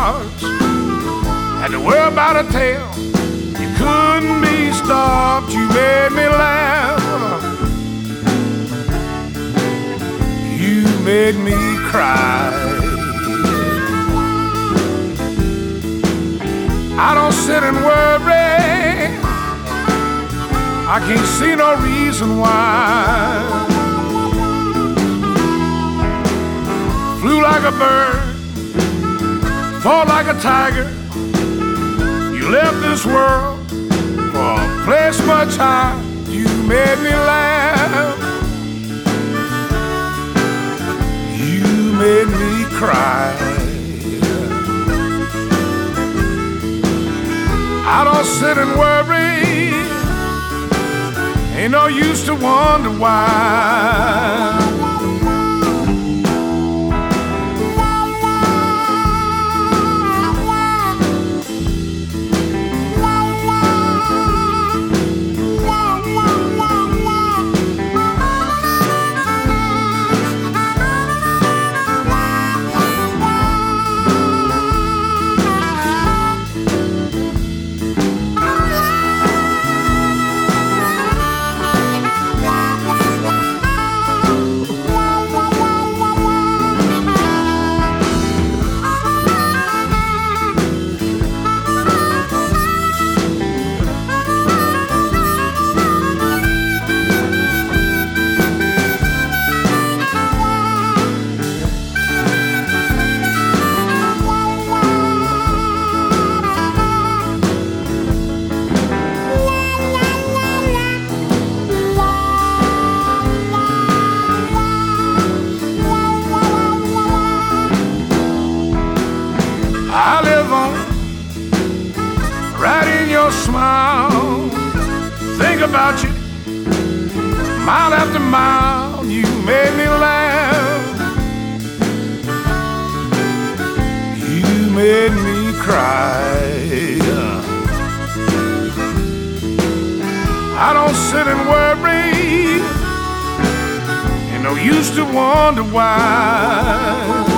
hearts had to worry about a tale. You couldn't be stopped. You made me laugh. You made me cry. I don't sit and worry. I can't see no reason why. Flew like a bird, fought like a tiger. You left this world for a place much higher. You made me laugh. You made me cry. I don't sit and worry. Ain't no use to wonder why. I live on right in your smile. Think about you mile after mile. You made me laugh. You made me cry. I don't sit and worry. Ain't no use to wonder why.